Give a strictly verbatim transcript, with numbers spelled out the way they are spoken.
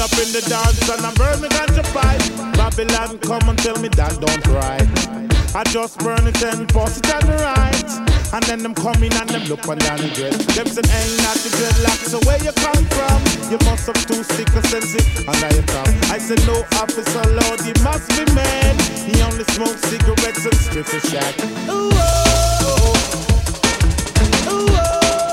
up in the dance and I burn me ganja pipe. Babylon come and tell me that don't right. I just burn it and pass it on the right. And then them come in and them look on down the dress. Them say ain't not the dreadlocks, so where you come from? You must have two sickle sense and I come. I said no officer, Lord, he must be mad. He only smokes cigarettes and strips of shack. Ooh, oh.